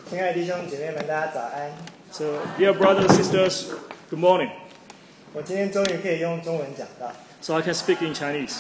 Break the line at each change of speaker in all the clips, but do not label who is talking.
亲爱的弟兄姐妹们，大家早安。
So, dear brothers and sisters, good morning.
我今天终于可以用中文讲道。
So I can speak in Chinese.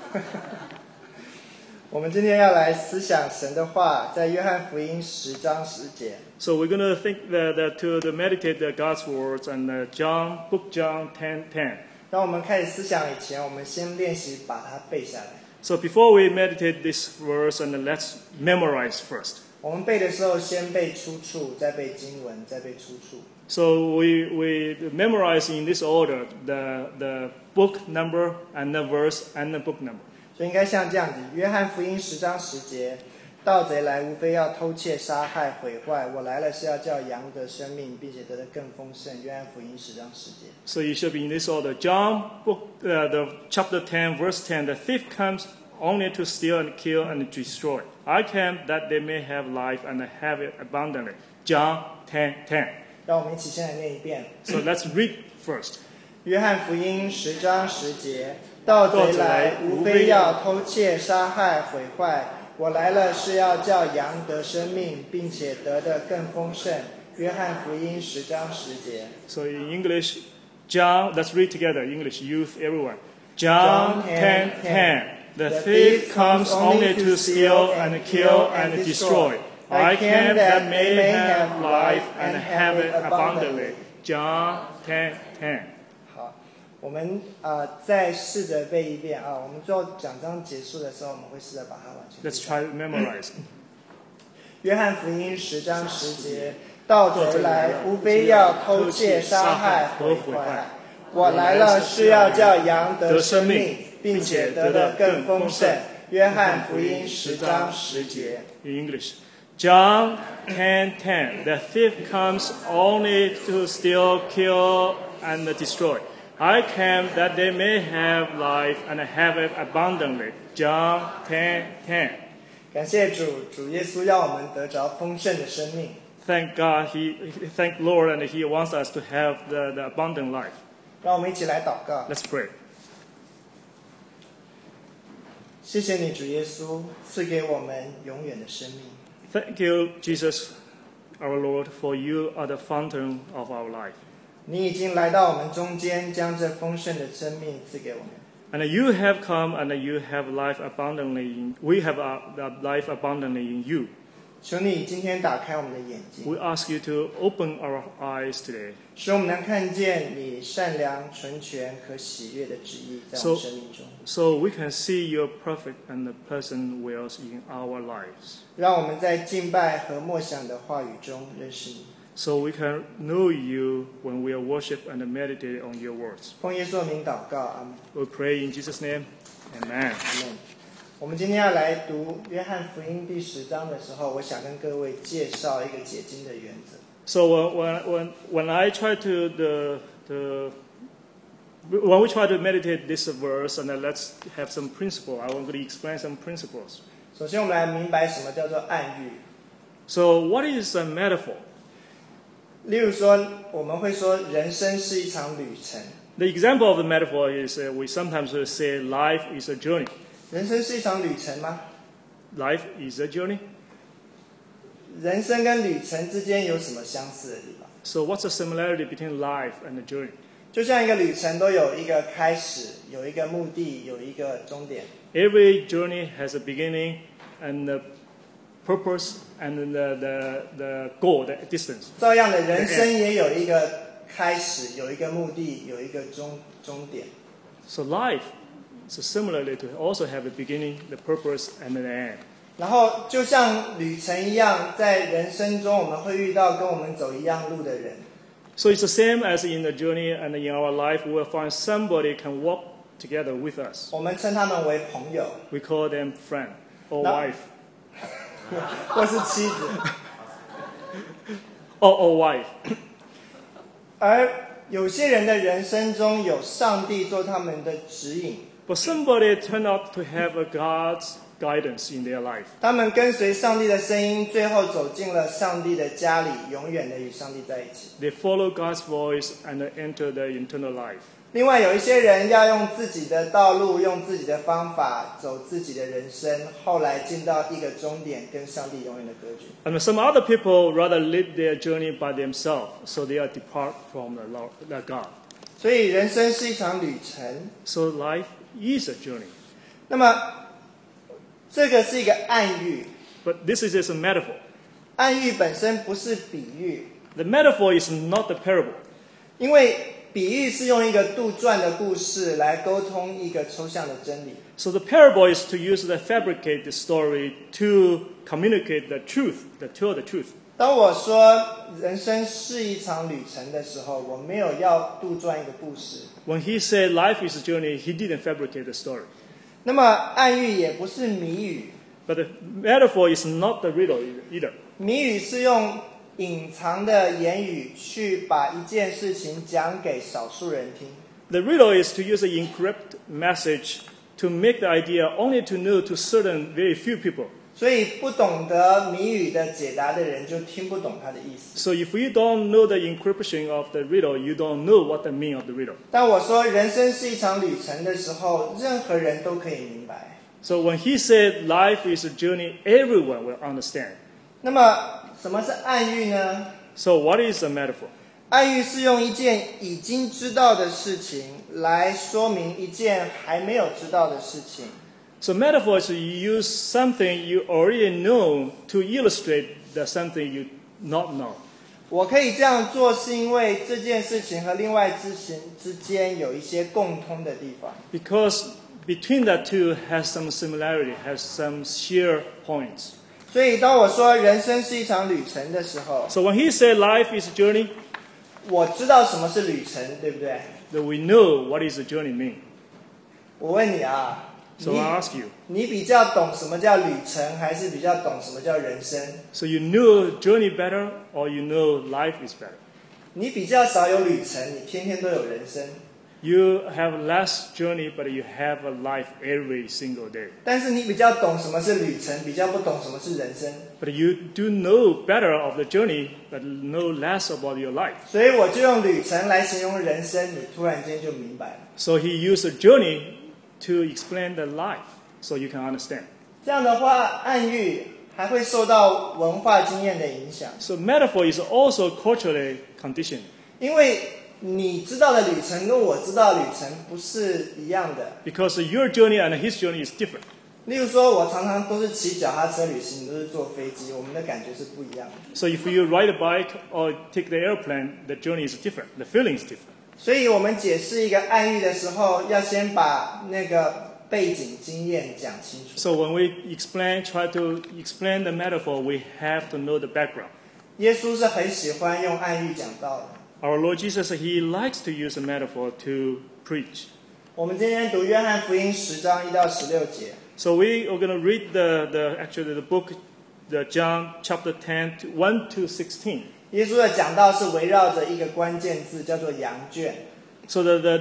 我们今天要来思想神的话，在约翰福音10章10节。
So we're going to think to meditate God's words and book John 10:10.
当我们开始思想以前，我们先练习把它背下来。
So before we meditate this verse, and let's memorize first.
我们背的时候，先背出处，再背经文，再背出处。
So we memorize in this order the book number and the verse and the book number.
所以应该像这样子：约翰福音10章10节，盗贼来无非要偷窃、杀害、毁坏，我来了是要叫羊得生命，并且得的更丰盛。约翰福音10章10节。
So you should be in this order. John the chapter 10 verse 10. The thief comes only to steal and kill and destroy. I came that they may have life and have it abundantly. John 10:10.
让我们一起先来念一遍。
So let's read first.
约翰福音10章10节，盗贼来无非要偷窃、杀害、毁坏，我来了是要叫羊得生命，并且得的更丰盛。约翰福音10章10节。
So in English, John, let's read together. English, youth, everyone. John 10:10. The thief comes only to steal and kill and destroy. I came that they may have life and have it abundantly. John 10:10.
好，我们再试着背一遍啊。我们最后讲章结束的时候，我们会试着把它完全。
Let's try to memorize.
约翰福音10章10节，盗贼来无非要偷窃、杀害、毁坏。我来了是要叫羊得生命，并且得的更丰盛。约翰福音10章10节。
In English, John 10:10. The thief comes only to steal, kill, and destroy. I came that they may have life and have it abundantly. John 10:10.
感谢主，主耶稣要我们得着丰盛的生命。
Thank God, thank Lord, and He wants us to have the abundant life.
让我们一起来祷告。
Let's pray.
谢谢你，主耶稣赐给我们永远的生命。
Thank you, Jesus, our Lord, for you are the fountain of our life.
你已经来到我们中间，将这丰盛的生命赐给我们。
And you have come, and you have life abundantly. We have life abundantly in you.
求你今天打开我们的眼睛，
We ask you to open our eyes today,
使我们能看见你善良、纯全和喜悦的旨意在我们生命中。
so we can see your perfect and the pleasant wills in our lives.
让我们在敬拜和默想的话语中认识你。
So we can know you when we worship and meditate on your words.
奉耶稣的名祷告，阿门。
We pray in Jesus' name. Amen.
阿门。我们今天要来读约翰福音第10章的时候，我想跟各位介绍一个解经的原则。
So when I try when we try to meditate this verse, and let's have some principle, I want to explain some principles.
首先，我们来明白什么叫做暗喻。
So what is a metaphor?
例如说，我们会说人生是一场旅程。
The example of the metaphor is we sometimes say life is a journey.
人生是一场旅程吗？
Life is a journey.
人生跟旅程之间有什么相似的地方？
So what's the similarity between life and a journey?
就像一个旅程都有一个开始，有一个目的，有一个终点。
Every journey has a beginning and a purpose and the goal, the distance.
照样的，人生也有一个开始，有一个目的，有一个终点。
So life, so similarly to also have a beginning, the purpose, and an end.
然后就像旅程一样，在人生中我们会遇到跟我们走一样路的人。
So it's the same as in the journey and in our life, we will find somebody can walk together with us.
我们称他们为朋友，
We call them friend or
No.
wife
或是妻子。
or wife.
而有些人的人生中有上帝做他们的指引，
But somebody turned out to have a God's guidance in their life.
他们跟随上帝的声音，最后走进了上帝的家里，永远的与上帝在一起。
They follow God's voice and enter the eternal life.
另外有一些人要用自己的道路，用自己的方法走自己的人生，后来进到一个终点，跟上帝永远的隔绝。
And some other people rather live their journey by themselves, so they are depart from the God.
所以人生是一场旅程。
So life is a journey.
那么这个是一个暗喻，
But this is just a metaphor.
暗喻本身不是比喻，
The metaphor is not the parable.
因为比喻是用一个杜撰的故事来沟通一个抽象的真理。
So the parable is to use the fabricate the story to communicate the truth, to tell the truth.
当我说人生是一场旅程的时候，我没有要杜撰一个故事。
When he said life is a journey, he didn't fabricate the story.
那么暗喻也不是谜语，
But the metaphor is not the riddle either.
谜语是用隐藏的言语去把一件事情讲给少数人听。
The riddle is to use an encrypted message to make the idea only to know to certain very few people.
所以不懂得谜语的解答的人就听不懂它的意思。
So if you don't know the encryption of the riddle, you don't know what the meaning of the riddle.
当我说人生是一场旅程的时候，任何人都可以明白。
So when he said life is a journey, everyone will understand.
那么什么是暗喻呢？
So what is a metaphor?
暗喻是用一件已经知道的事情来说明一件还没有知道的事情。
So metaphor is you use something you already know to illustrate the something you not know.
我可以这样做，是因为这件事情和另外之间有一些共通的地方。
Because between the two has some similarity, has some sheer points.
所以当我说人生是一场旅程的时候，
So when he said life is a journey,
我知道什么是旅程，对不对？
then we know what is a journey mean.
我问你啊，
So I ask you,
你比较懂什么叫旅程，还是比较懂什么叫人生？
so you know journey better or you know life is better?
你比较少有旅程，你天天都有人生。
You have less journey, but you have a life every single day.
但是你比较懂什么是旅程，比较不懂什么是人生。
But you do know better of the journey, but know less about your life.
所以我就用旅程来形容人生，你突然间就明白了。
So he used a journey to explain the life, so you can understand.
这样的话，暗喻还会受到文化经验的影响，
So metaphor is also culturally conditioned.
因为你知道的旅程跟我知道的旅程不是一样的。
Because your journey and his journey is different.
例如说，我常常都是骑脚踏车旅行，你都是坐飞机，我们的感觉是不一样的。
So if you ride a bike or take the airplane, the journey is different. The feeling is different.
所以我们解释一个暗喻的时候，要先把那个背景经验讲清楚。
So when we try to explain the metaphor, we have to know the background.
耶稣是很喜欢用暗喻讲道的。
Our Lord Jesus, he likes to use a metaphor to preach.
我们今天读约翰福音10章1到16节。
So we are going to read the book, the John chapter 10, 1 to 16.
耶稣的讲道是围绕着一个关键字，叫做羊圈。
So the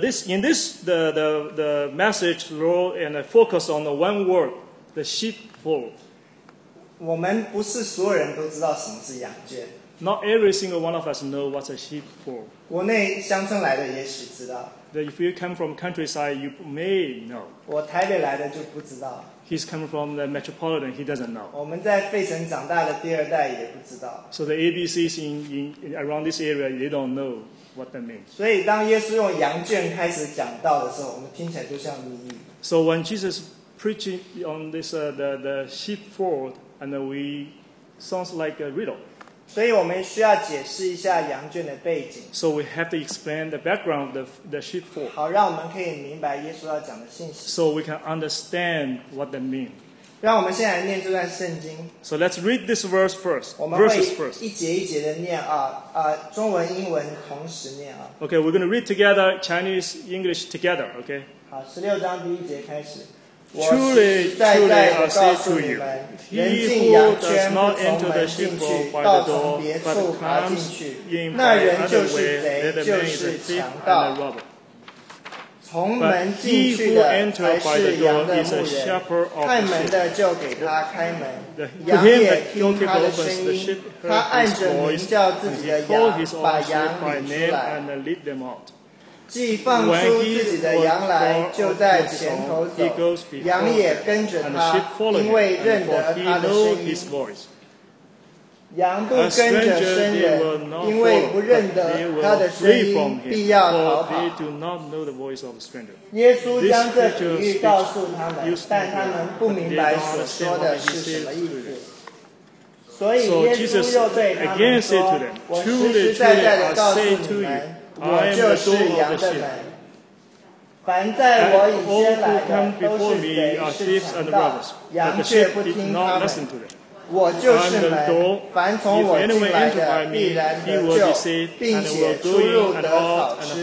message Lord and focus on the one word, the sheepfold.
我们不是所有人都知道什么是羊圈，
Not every single one of us know what's a sheepfold.
国内乡村来的也许知道，
If you come from countryside, you may know.
我台北来的就不知道。
He's coming from the metropolitan, he doesn't know.
我们在费城长大的第二代也不知道。
So the ABCs around this area, they don't know what that means.
所以当耶稣用羊圈开始讲道的时候，我们听起来就像谜语。
So when Jesus preaching on this the sheepfold, and we sounds like a riddle.
所以我们需要解释一下羊圈的背景，
So we have to explain the background of the sheepfold,
好让我们可以明白耶稣要讲的信息。
so we can understand what that means.
让我们现在来念这段圣经，
So let's read this verse first.
我们会
Verses first.
一节一节的念中文、英文同时念啊。
Okay, we're going to read together Chinese, English together. Okay.
好，16章第1节开始。我
Truly,
实在
truly,
在
I
的
say
告诉
to
你
you,
们，人
he
进
who
羊
does
圈不
not
从
enter the
门进
sheepfold
去，
by
倒
the
从
door,
别
but
处爬进
comes
去，
in
那
by
人就
another
是
way,
贼，
that
就
man is
是
a thief
强
and
盗
a。robber.
从
But
门进
he
去
who
的
enters
才
by the
是羊
door
的
is a
牧
shepherd
人，
of
看
the
门
sheep.
的就给他开门，
To
羊
him
也
that
听他
gatekeeper
的
opens
声
the
音
sheep，
他
heard
按
his
着名
voice,
叫自
and
己
he
的
called
羊，
his
把
own sheep
羊
by
领出
name
来。
and lead them out.
既放出自己的羊来，就在前头走，羊也跟着他，因为认得他的声音。羊不跟着生人，因为不认得他的声音，必要逃跑。耶稣将这比喻告诉他们，但他们不明白所说的是什么意思。所以耶稣又对他们说：“我实实在在的告诉你们，我就是羊的门。凡在我以先来的，都是贼是强盗，羊却不听他们。我就是门，凡从我进来的，必然得救，并且出入得草吃。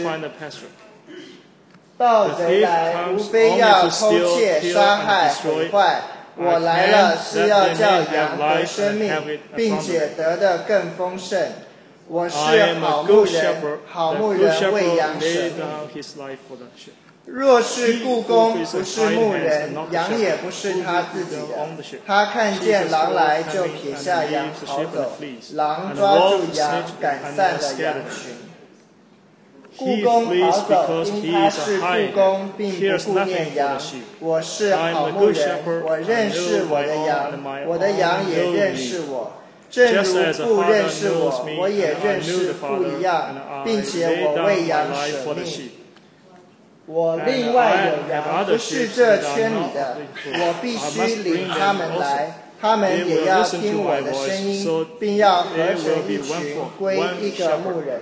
盗贼来，无非要偷窃、杀害、毁坏。我来了，是要叫羊得生命，并且得的更丰盛。我是好牧人，好牧人为羊舍命。若是雇工不是牧人，羊也不是他自己的。他看见狼来，就撇下羊逃走。狼抓住羊，赶散了羊群。雇工逃走，因他是雇工，并不顾念羊。我是好牧人，我认识我的羊，我的羊也认识我。正如父认识我，我也认识父一样，并且我为羊舍命。我另外有羊，不是这圈里的，我必须领他们来，他们也要听我的声音，并要合成一群，归一个牧人。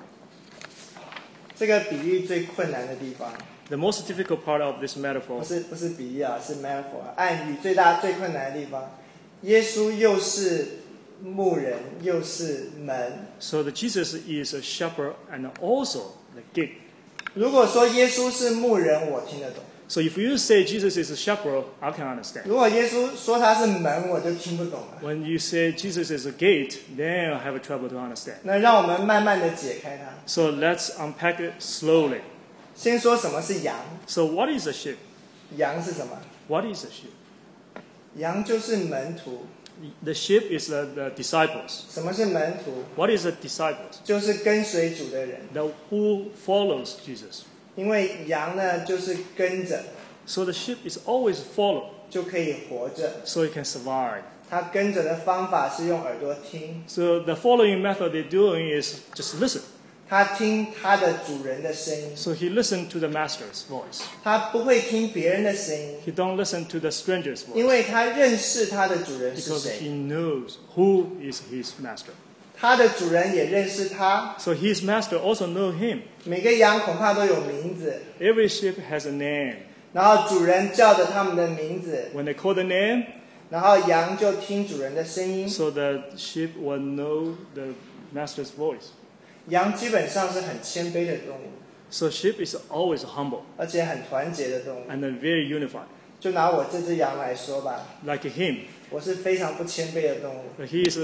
这个比喻最困难的地方
The most difficult part of this metaphor
不是比喻啊，是 metaphor 暗喻最困难的地方。耶稣又是牧人，又是门。
So the Jesus is a shepherd and also the gate.
如果说耶稣是牧人，我听得懂。
So if you say Jesus is a shepherd, I can understand.
如果耶稣说他是门，我就听不懂了。
When you say Jesus is a gate, then I have trouble to understand.
那让我们慢慢的解开它。
So let's unpack it slowly.
先说什么是羊。
So what is a sheep?
羊是什么？
What is a sheep?
羊就是门徒。
The sheep is the disciples.
什么是门徒？
What is a disciples?
就是跟随主的人。
The who follows Jesus.
因为羊呢，就是跟着。
So the sheep is always follow.
就可以活着。
So it can survive.
他跟着的方法是用耳朵听。
So the following method they're doing is just listen.
他听他的主人的声音。
So he listened to the master's voice.
他不会听别人的声音。
He don't listen to the stranger's voice.
因为他认识他的主人是谁。
Because he knows who is his master.
他的主人也认识他。
So his master also know him.
每个羊恐怕都有名字。
Every sheep has a name.
然后主人叫着他们的名字。
When they call the name,
然后羊就听主人的声音。
So the sheep will know the master's voice.
羊基本上是很谦卑的动物。
So sheep is always humble.
而且很团结的动物。
And very unified.
就拿我这只羊来说吧。
Like him.
我是非常不谦卑的动物。
He's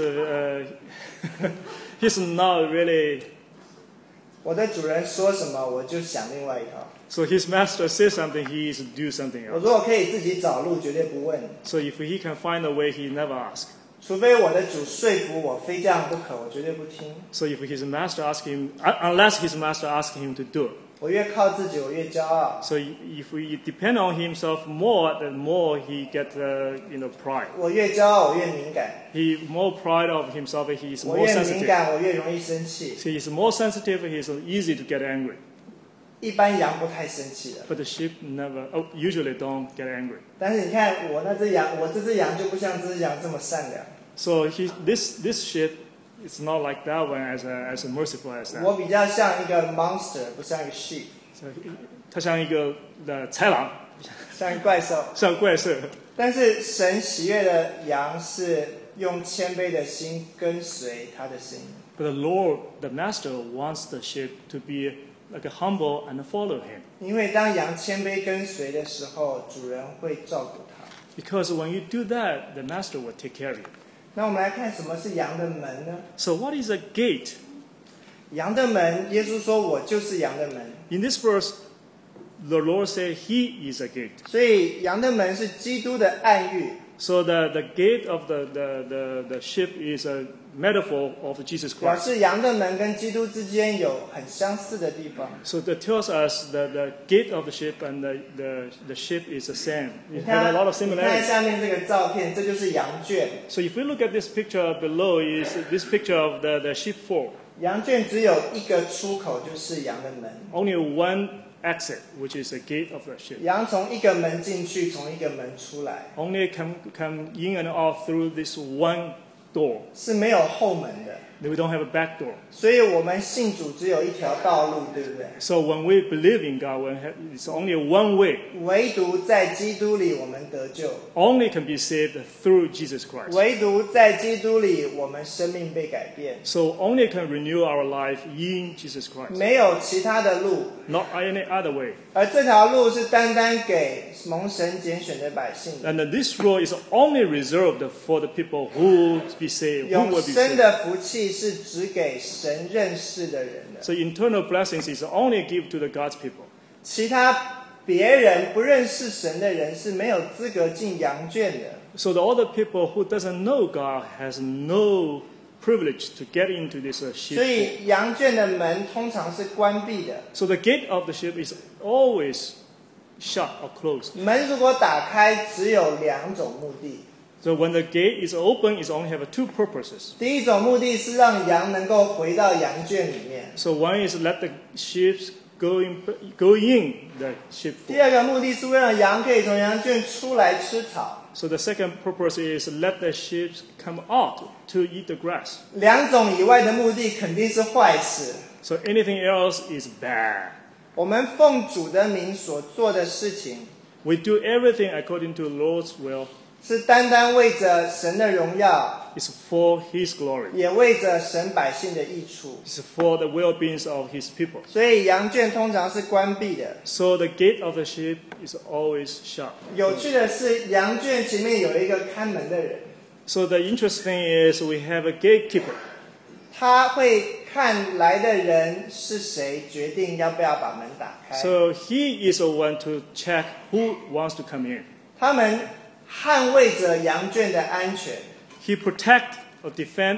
not really.
我的主人说什么，我就想另外一套。
So his master says something, he is do something else.
我如果可以自己找路，绝对不问。
So if he can find a way, he never asks.
除非我的主说服我非这样不可，我绝对不听。
So if his master asks him, unless his master asks him to do it.
我越靠自己，我越骄傲。
So if we depend on himself more, the more he get pride.
我越骄傲，我越敏感。
He more pride of himself, he is more sensitive.
我越敏感，我越容易生气。
So he is more sensitive, he is easy to get angry.
一般羊不太生气的。
But the sheep usually don't get angry.
但是你看我那只羊，我这只羊就不像这只羊这么善良。
So this sheep is not like that one as merciful as that.
我比较像一个 monster， 不像一个 sheep.
它像一个豺狼，
像怪兽。
像怪兽。
但是神喜悦的羊是用谦卑的心跟随他的声音。
But the Lord, the Master, wants the sheep to be like humble and follow him.
因为当羊谦卑跟随的时候，主人会照顾他。
Because when you do that, the Master will take care of you.
那我们来看什么是羊的门呢？
So what is a gate?
羊的门，耶稣说：“我就是羊的门。”
In this verse, the Lord said He is a gate.
所以羊的门是基督的暗喻。
So the gate of the sheep is a metaphor of Jesus
表
Christ.
示羊的门跟基督之间有很相似的地方。
So that tells us that the gate of the sheep and the sheep is the same.
你
It
看
have a lot of
你看
similarities.
下面这个照片，这就是羊圈。
So if we look at this picture below, is this picture of the sheepfold.
羊圈只有一个出口，就是羊的门。
Only one exit, which is the gate of the sheep.
羊从一个门进去，从一个门出来，
Only come in and out through this one door.
是没有后门的。
We don't have a back door.
所以我们信主只有一条道路，对不对？
So when we believe in God, it's only one way.
唯独在基督里我们得救，
Only can be saved through Jesus Christ.
唯独在基督里我们生命被改变，
So only can renew our life in Jesus Christ.
没有其他的路。
Not any other way.
而这条路是单单给蒙神拣选的百姓的。
And this road is only reserved for the people who be saved, who
永
will be
生
saved.
的福气是只给神认识的人的，
So eternal blessings is only given to the God's people.
其他别人不认识神的人是没有资格进羊圈的。
So the other people who doesn't know God has no privilege to get into this
所
sheep.
以羊圈的门通常是关闭的，
So the gate of the sheep is always shut or closed.
门如果打开，只有两种目的。
So when the gate is open, it only have two purposes.
第一种目的是让羊能够回到羊圈里面，
So one is let the sheep go in the
第
sheepfold.
二个目的是为了羊可以从羊圈出来吃草。
So the second purpose is let the sheep come out to eat the grass.
两种以外的目的肯定是坏事。
So anything else is bad.
我们奉主的名所做的事情，
We do everything according to the Lord's will.
是单单为着神的荣耀，
It's for His glory.
也为着神百姓的益处。
It's for the well-being of His people.
所以羊圈通常是关闭的。
So the gate of the sheep is always shut.
有趣的是，羊圈前面有一个看门的人，
So the interesting is we have a gatekeeper.
他会看来的人是谁，决定要不要把门打开。
So he is the one to check who wants to come in.
他们捍卫着羊圈的安全。
He protect or defend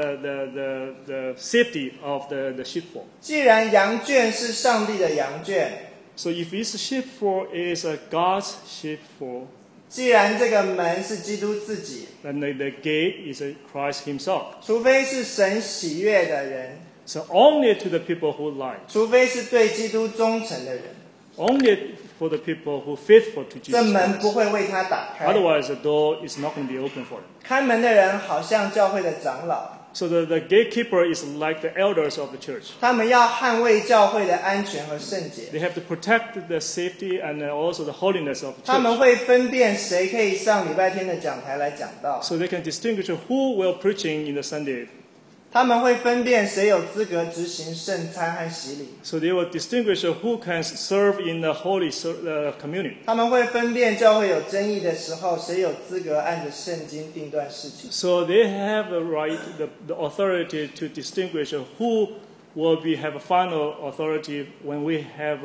the safety of the sheepfold.
既然羊圈是上帝的羊圈，
So if this sheepfold is a God's sheepfold,
既然这个门是基督自己，
then the gate is Christ Himself.
除非是神喜悦的人，
So only to the people who lie,
除非是对基督忠诚的人，
only for the people who faithful to
这
Jesus
门不
Christ.
会为他打开。
Otherwise, the door is not going to be open for them.
看门的人好像教会的长老，
So the gatekeeper is like the elders of the church.
他们要捍卫教会的安全和圣洁。
They have to protect the safety and also the holiness of the
他们
church.
会分辨谁可以上礼拜天的讲台来讲道，
So they can distinguish who will preaching in the Sunday.
他们会分辨谁有资格执行圣餐和洗礼，
So they will distinguish who can serve in the holy community.
他们会分辨教会有争议的时候，谁有资格按着圣经定断事情。
So they have the right, the authority to distinguish who will have a final authority when we have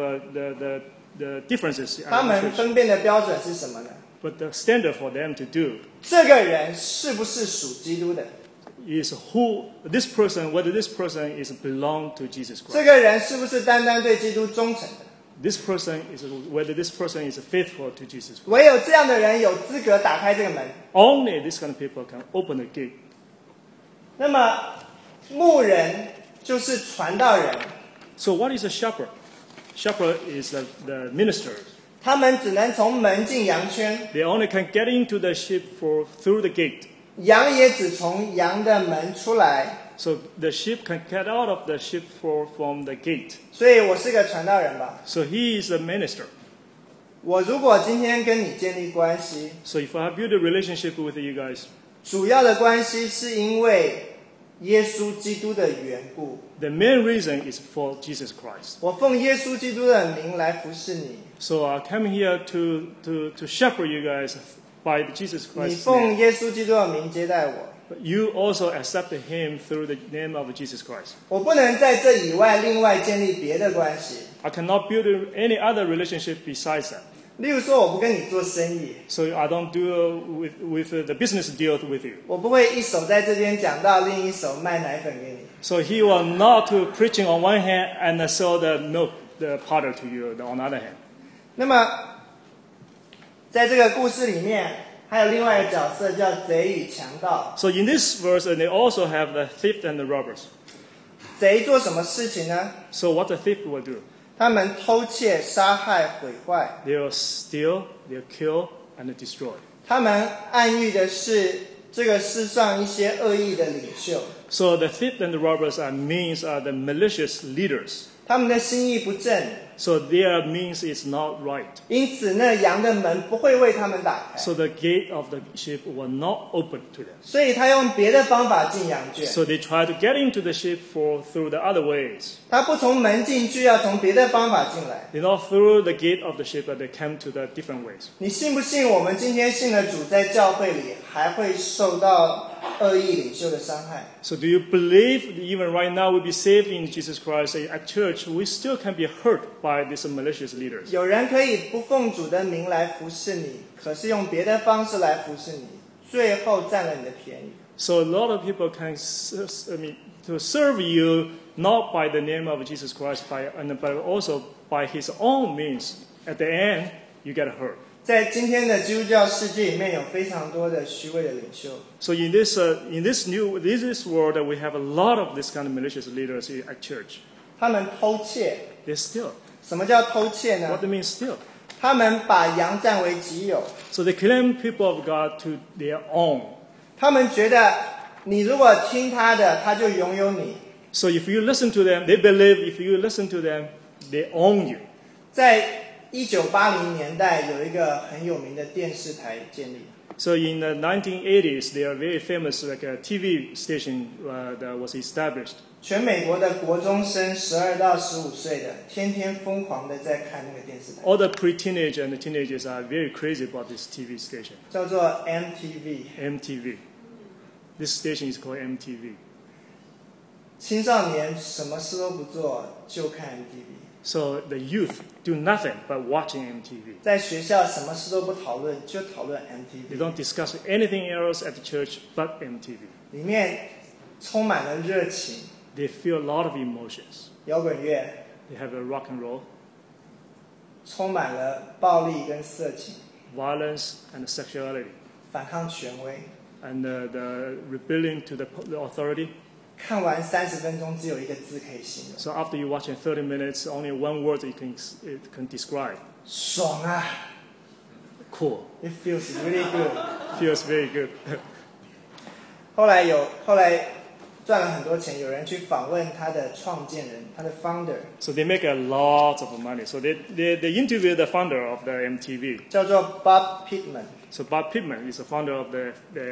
the differences in
他
the
们
church.
分辨的标准是什么呢？
But the standard for them to do
这个人是不是属基督的？
is whether this person is belong to Jesus
这
Christ.
个人是不是单单对基督忠诚的？
This person is whether this person is faithful to Jesus Christ.
唯有这样的人有资格打开这个门。
Only this kind of people can open the gate.
那么牧人就是传道人，
So what is a shepherd? Shepherd is the minister.
他们只能从门进羊圈，
They only can get into the sheepfold through the gate.
羊也只从羊的门出来。
So the sheep can get out of the sheepfold from the gate.
所以我是个传道人吧。
So he is a minister.
我如果今天跟你建立关系，
So if I have built a relationship with you guys,
主要的关系是因为耶稣基督的缘故。
the main reason is for Jesus Christ.
我奉耶稣基督的名来服侍你，
So I come here to shepherd you guys by Jesus
你
Christ's
奉
name.
耶稣基督的名接待我。
But you also accept him through the name of Jesus Christ.
我不能在这以外另外建立别的关系。
I cannot build any other relationship besides that.
例如说，我不跟你做生意，
So I don't do with the business deal with you.
我不会一手在这边讲道，另一手卖奶粉给你。
So he will not to preaching on one hand and sell the milk, the powder to you on the other hand.
那么，在这个故事里面，还有另外一个角色叫贼与强盗。
So in this verse, they also have the thief and the robbers.
贼做什么事情呢？
So what the thief will do?
他们偷窃、杀害、毁坏。
They'll steal, they'll kill, and destroy.
他们暗喻的是这个世上一些恶意的领袖，
So the thief and the robbers are the malicious leaders.
他们的心意不正，
So their means is not right.
因此那羊的门不会为他们打开，
So the gate of the sheep will not open to them.
所以他用别的方法进羊圈。
So they try to get into the sheep through the other ways.
他不从门进去，要从别的方法进来。
They're not through the gate of the sheep, but they come to the different ways.
你信不信？我们今天信了主，在教会里还会受到恶意领袖的伤害？
So do you believe that even right now we be saved in Jesus Christ at church, we still can be hurt by these malicious leaders?
有人可以不奉主的名来服侍你，可是用别的方式来服侍你，最后占了你的便宜。
So a lot of people can to serve you not by the name of Jesus Christ, but also by his own means. At the end, you get hurt.
在今天的基督教世界里面，有非常多的虚伪的领袖。
So in this world, we have a lot of this kind of malicious leaders at church.
他们偷窃。
They steal.
什么叫偷窃呢
What？do you mean steal?
他们把羊占为己有。
So they claim people of God to their own.
他们觉得你如果听他的，他就拥有你。
So if you listen to them, they believe if you listen to them, they own you.
在1980年代，有一个很有名的电视台建立。
So in the 1980s, they are very famous, like a TV station that was established.
全美国的国中生12到15岁的，天天疯狂的在看那个电视台，
All the pre-teenage and the teenagers are very crazy about this TV station,
叫做 MTV。
MTV. This station is called MTV.
青少年什么事都不做，就看 MTV。
So the youth do nothing but watching MTV.
在学校什么事都不讨论，就讨论
They
MTV。
don't discuss anything else at the church but MTV.
里面充满了热情、
They feel a lot of emotions.
摇滚乐，
They have a rock and roll,
充满了暴力跟色情，
violence and sexuality,
反抗权威。
and the rebellion to the authority.
看完30分钟，只有一个字可以形容：
So after you watching 30 minutes, only one word it can describe.
爽啊
Cool.
！It feels really good。
Feels very good.
后来赚了很多钱，有人去访问他的创建人，他的 founder，
So they make a lot of money. So they interview the founder of the MTV.
叫做 Bob Pittman。
So Bob Pittman is the founder of the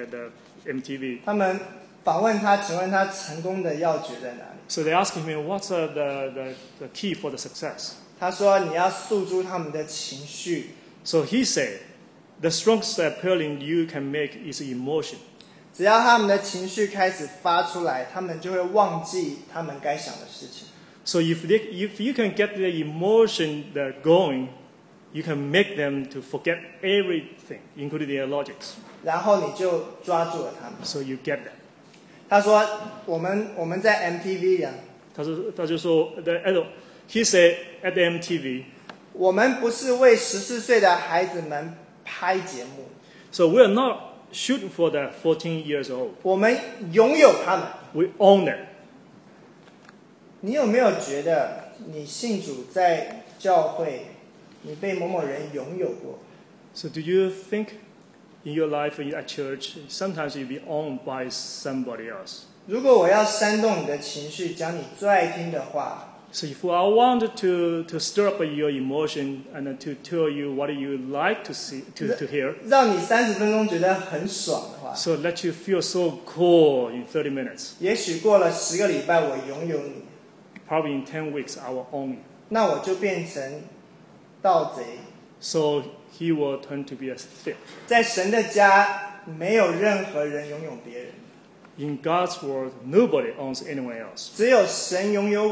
MTV.
他们访问他，请问他成功的要诀在哪里？
So they ask him, what's the key for the success?
他说：“你要诉诸他们的情绪，
So he said, the strongest appealing you can make is emotion.
只要他们的情绪开始发出来，他们就会忘记他们该想的事情。
So if you can get the emotion going, you can make them to forget everything, including their logics.
然后你就抓住了他们。
So you get them.
他说：“我们在 MTV 啊，
他就说 he said at the MTV,
我们不是为14岁的孩子们拍节目，
so we are not shooting for the 14 years old.
我们拥有他们。
We own them.
你有没有觉得你信主在教会，你被某某人拥有过？
So do you think in your life at church, sometimes you'll be owned by somebody else?
如果我要煽动你的情绪，讲你最爱听的话，
So if I wanted to stir up your emotion and to tell you what you like to hear,
让你30分钟觉得很爽的话，
so let you feel so cool in 30 minutes.
也许过了10个礼拜，我拥有你，
Probably in 10 weeks, I will own you.
那我就变成盗贼。
So he will turn to be a thief.
在神的家，没有任何人拥有别人，
In God's world, nobody owns anyone else.
只有神拥有我们。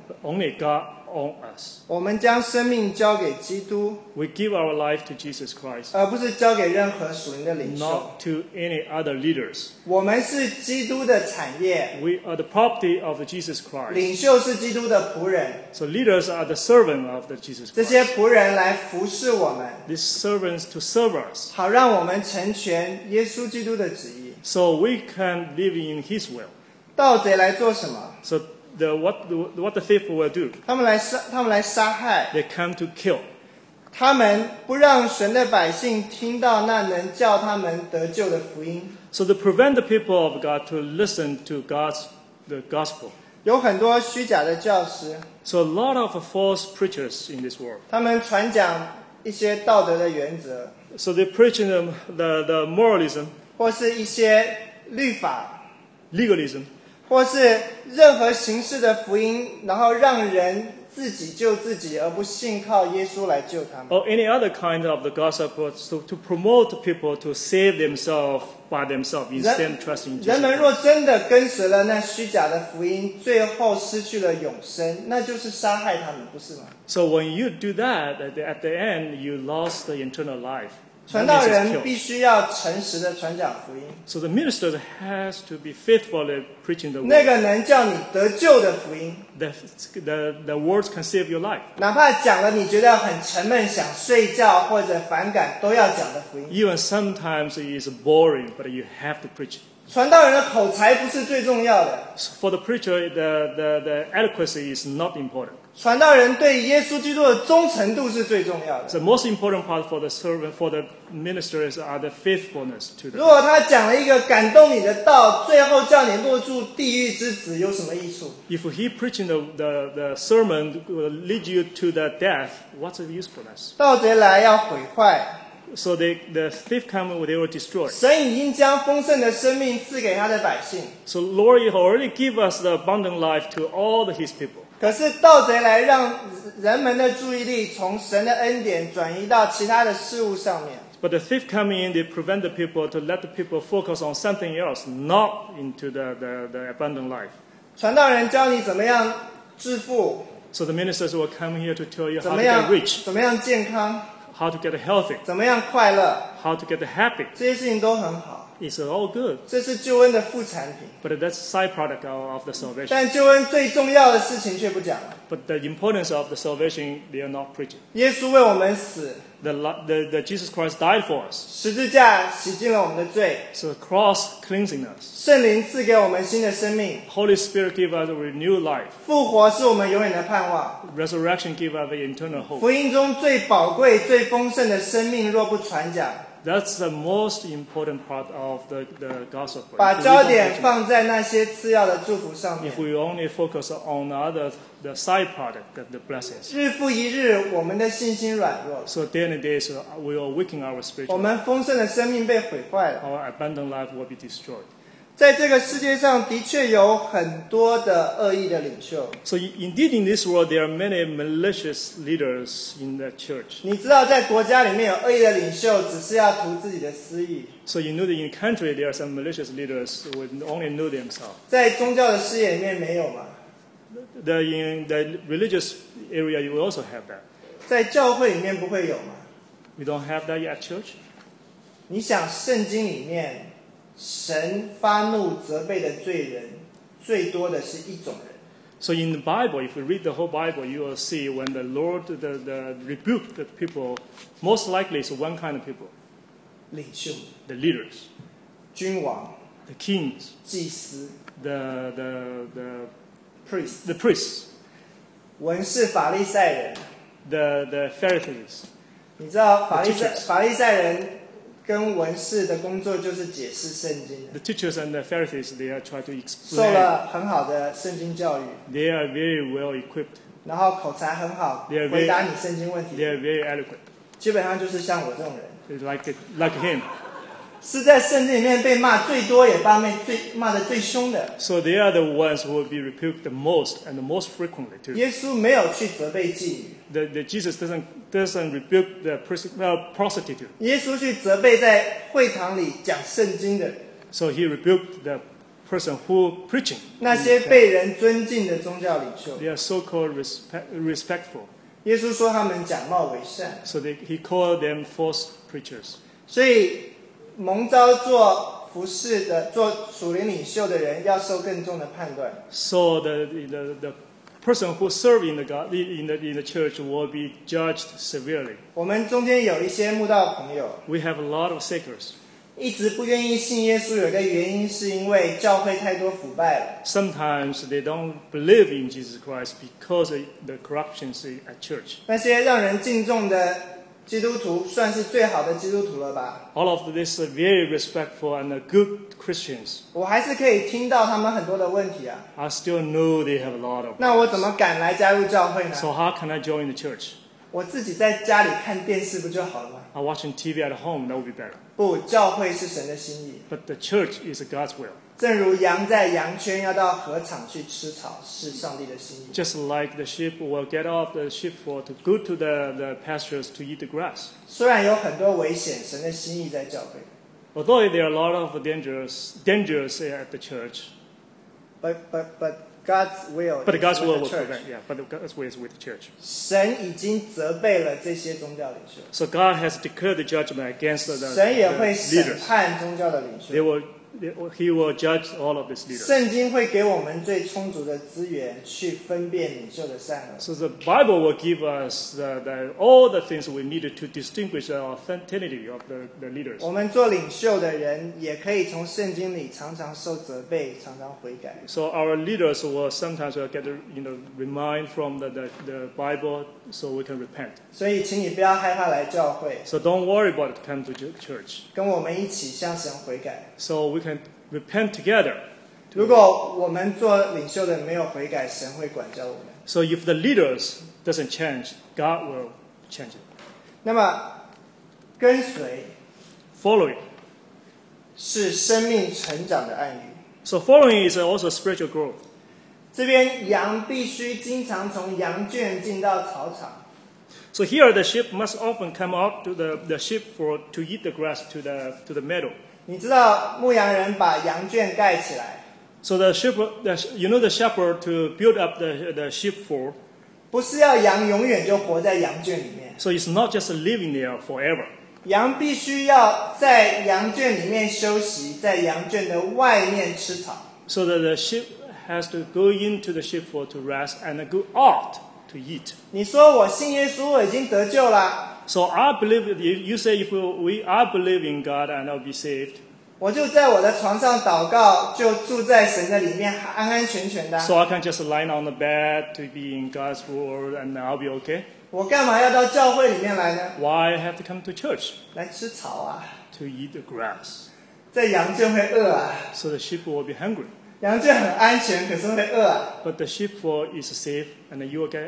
only God owns us.
我们将生命交给基督，
We give our life to Jesus Christ,
而不是交给任何属灵的领袖。
not to any other leaders.
我们是基督的产业，
We are the property of the Jesus Christ.
领袖是基督的仆人，
So leaders are the servant of the Jesus
这些
Christ.
仆人来服侍我们，
These servants to serve us,
好让我们成全耶稣基督的旨意。
so we can live in His will.
盗贼来做什么？
So what the thief will do?
他们来杀害，
They come to kill.
他们不让神的百姓听到那能叫他们得救的福音。
So to prevent the people of God to listen to the gospel.
有很多虚假的教师，
So a lot of false preachers in this world.
他们传讲一些道德的原则，
So they preach the moralism,
或是一些律法，
legalism,
或是任何形式的福音，然后让人自己救自己，而不信靠耶稣来救他们。
or any other kind of the gospel to promote people to save themselves by themselves instead of trusting
人
Jesus
们若
Christ.
真的跟随了那虚假的福音，最后失去了永生，那就是杀害他们，不是吗？
So when you do that, at the end, you lost the eternal life.
传道人必须要诚实的传讲福音，
So the minister has to be faithfully preaching the
那
word.
个能叫你得救的福音，
The words can save your life.
哪怕讲了你觉得很沉闷、想睡觉或者反感，都要讲的福音。
Even sometimes it is boring, but you have to preach.
传道人的口才不是最重要的，
For the preacher, the eloquence is not important.
传道人对耶稣基督的忠诚度是最重要的。
The most important part for the servant, for the ministers, are the faithfulness to
如
them.
果他讲了一个感动你的道，最后叫你落入地狱之子，有什么益处？
If he preaching the sermon will lead you to the death, what's the usefulness?
盗贼来要毁坏，
So the thief come, they will destroy.
神已经将丰盛的生命赐给他的百姓，
So Lord already give us the abundant life to all His people.
可是盗贼来让人们的注意力从神的恩典转移到其他的事物上面。
But the thief come in, they prevent the people to let the people focus on something else, not into the abundant life.
传道人教你怎么样致富，
So the ministers will come here to tell you
怎
how
么
to
样
get rich,
怎么样健康，
how to get healthy,
怎么样快乐，
how to get happy.
这些事情都很好，
It's all good.
这是救恩的副产品。
But that's side product of the salvation.
但救恩最重要的事情却不讲了。
But the importance of the salvation, they are not preaching.
耶稣为我们死，
The Jesus Christ died for us.
十字架洗净了我们的罪，
So the cross cleansing us.
圣灵赐给我们新的生命，
Holy Spirit give us a renewed life.
复活是我们永远的盼望。
Resurrection give us the eternal hope.
福音中最宝贵、最丰盛的生命，若不传讲，
That's the most important part of the gospel.
把焦点放在那些次要的祝福上面
If，we only focus on the side product, the blessings.
日复一日，我们的信心软弱，
So day and days, we are weaken our
我
spiritual.
们丰盛的生命被毁坏了。
Our abundant life will be destroyed.
在这个世界上的确有很多的恶意的领袖，
So indeed, in this world, there are many malicious leaders in the church.
你知道，在国家里面有恶意的领袖，只是要图自己的私欲。
So you know that in country there are some malicious leaders who only know themselves.
在宗教的视野里面没有嘛？
In the religious area, you will also have that.
在教会里面不会有嘛？
We don't have that yet at church.
你想，圣经里面神发怒责备的罪人最多的是一种人，
So in the Bible, if you read the whole Bible, you will see when the Lord the rebuke the people, most likely it's one kind of people,
领袖、
the leaders,
君王、
the kings,
祭司、
the
priest、
the priests,
文士、法利赛人。
the Pharisees.
你知道法利
The teachers
赛人跟文士的工作就是解释圣经的，
The teachers and the Pharisees, they are trying to
受
explain.
了很好的圣经教育，
They are very well equipped.
然后口才很好，
They are
回答你圣经问
They
题，
are very eloquent.
基本上就是像我这种人，
It's like him.
是在圣经里面被骂最多，也骂得最凶的。
So they are the ones who will be rebuked the most and the most frequently too.
耶稣没有去责备妓女，
The Jesus doesn't rebuke the prostitute.
耶稣去责备在会堂里讲圣经的人。
So he rebuked the person who preaching.
那些被人尊敬的宗教领袖，
They are so-called respectful.
耶稣说他们假冒伪善，
So he called them false preachers.
所以蒙召做服侍的、做属灵领袖的人，要受更重的判断。
So the person who serve in the church will be judged severely.
我们中间有一些慕道朋友，
We have a lot of seekers.
一直不愿意信耶稣，有一个原因是因为教会太多腐败了。
Sometimes they don't believe in Jesus Christ because of the corruptions at church.
那些让人敬重的基督徒，算是最好的基督徒了吧？
All of these are very respectful and good Christians.
我还是可以听到他们很多的问题啊。
I still know they have a lot of
那我
problems.
怎么敢来加入教会呢？
So how can I join the church?
我自己在家里看电视不就好了吗？
I'm watching TV at home, that would be better.
不，教会是神的心意。
But the church is God's will.
正如羊在羊圈要到禾场去吃草，是上帝的心意。
Just like the sheep will get off the sheepfold to go to the pastures to eat the grass.
虽然有很多危险，神的心意在教会。
Although there are a lot of dangers at the church,
But God's will.
but God's will
is with
will
the church.
prevent. Yeah, but God's will is with the church.
神已经责备了这些宗教领袖，
So God has declared the judgment against the
神也会审
leaders.
判宗教的领袖。
He will judge all of these leaders.
圣经会给我们最充足的资源去分辨领袖的善恶。
So the Bible will give us all the things we need to distinguish the authenticity of the leaders.
我们做领袖的人，也可以从圣经里常常受责备，常常悔改。
So our leaders will sometimes get remind from the Bible, so we can repent.
所以，请你不要害怕来教会，
So don't worry about it. Come to church.
跟我们一起向神悔改。
So we can repent together.
如果我们做领袖的没有悔改，神会管教我们。
So if the leaders doesn't change, God will change it.
那么，跟随
Following.
是生命成长的暗语。
So following is also spiritual growth.
这边羊必须经常从羊圈进到草场。
So here the sheep must often come out to the sheepfold to eat the grass to the meadow.
你知道牧羊人把羊圈盖起来，
So the shepherd to build up the sheepfold.
不是要羊永远就活在羊圈里面，
So it's not just living there forever.
羊必须要在羊圈里面休息，在羊圈的外面吃草。
So that the sheep has to go into the sheepfold to rest and go out to eat.
你说我信耶稣，我已经得救啦，
So I believe, you say if I believe in God and I'll be saved.
我就在我的床上祷告，就住在神的里面，安安全全的。
So I can just lie on the bed to be in God's word and I'll be okay.
我干嘛要到教会里面来呢？
Why I have to come to church?
来吃草啊，
To eat the grass.
在羊圈会饿啊，
So the sheep will be hungry.
羊圈很安全，可是会饿啊。
But the sheepfold is safe and you will get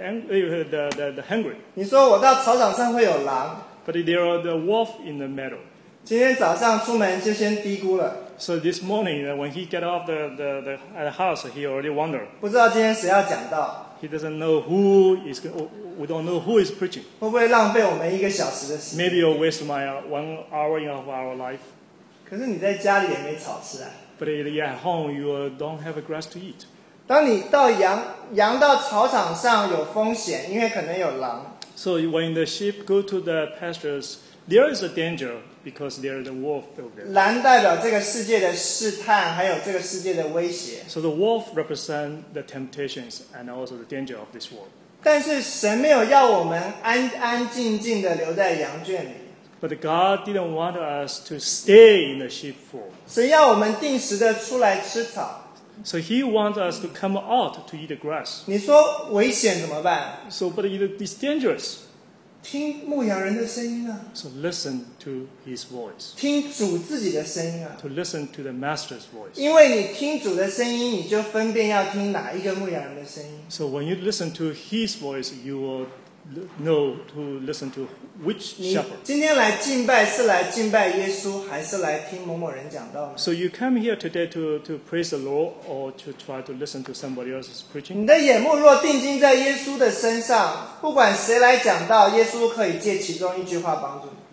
the hungry.
你说我到草场上会有狼，
But there are the wolf in the meadow.
今天早上出门就先低估了，
So this morning when he get off the house, he already wondered.
不知道今天谁要讲道，
He doesn't know who is, we don't know who is preaching.
会不会浪费我们1个小時的時間？
Maybe you'll waste my 1 hour of our life.
可是你在家里也没草吃啊。
But at home, you don't have a grass to eat.
当你到羊到草场上有风险，因为可能有狼。
So when the sheep go to the pastures, there is a danger because there is a wolf over there.
狼代表这个世界的试探，还有这个世界的威胁。
So the wolf represents the temptations and also the danger of this world.
但是神没有要我们安安静静的留在羊圈里，
But God didn't want us to stay in the sheepfold.
神要我们定时的出来吃草。
So He wants us to come out to eat the grass.
你说危险怎么办？
So, but it's dangerous.
听牧羊人的声音啊，
So listen to His voice.
听主自己的声音啊。
To listen to the Master's voice.
因为你听主的声音，你就分辨要听哪一个牧羊人的声音。
So when you listen to His voice, you will know to listen to which
你
shepherd.
今天来敬拜是来敬拜耶稣，还是来听某某人讲道呢？
So you come here today to praise the Lord or to try to listen to somebody else's preaching.
你的眼目若定睛在耶稣的身上，不管谁来讲道，耶稣可以借其中一句话帮助你。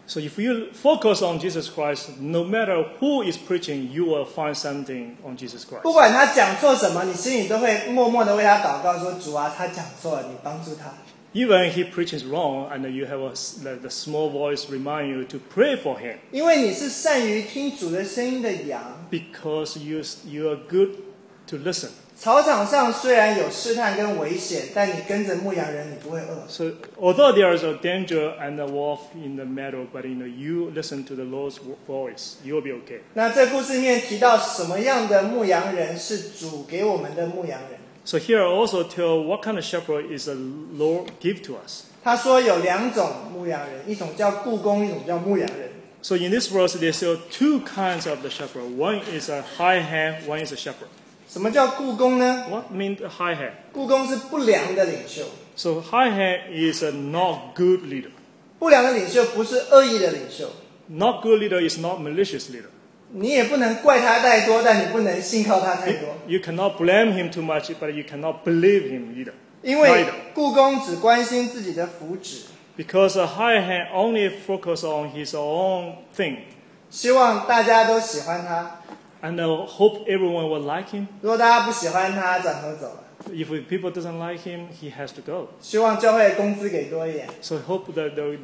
So if you focus on Jesus Christ, no matter who is preaching, you will find something on Jesus
不
Christ.
管他讲错什么，你心里都会默默的为他祷告说，主啊，他讲错了，你帮助他。
Even he preaches wrong, and you have the small voice remind you to pray for him
因为你是善于听主的声音的羊。
because you are good to listen.
草场上虽然有试探跟危险，但你跟着牧羊人，你不会饿。
So although there is a danger and a wolf in the meadow, but you listen to the Lord's voice, you will be okay.
那这故事里面提到什么样的牧羊人是主给我们的牧羊人？
So here I also tell what kind of shepherd is the Lord give to us.
他说有两种牧羊人，一种叫雇工，一种叫牧羊人。
So in this verse, there's two kinds of the shepherd. One is a high hand, one is a shepherd.
什么叫雇工呢？
What means a high hand?
雇工是不良的领袖，
So high hand is a not good leader.
不良的领袖不是恶意的领袖，
Not good leader is not malicious leader.
你也不能怪他太多，但你不能信靠他太多，
You cannot blame him too much, but you cannot believe him either.
因为雇工只关心自己的福祉，
Because a high hand only focus on his own thing
希望大家都喜欢他。
and hope everyone will like him.
如果大家不喜欢他，转头走了。
If people doesn't like him, he has to go.
希望教会工资给多一点，
So hope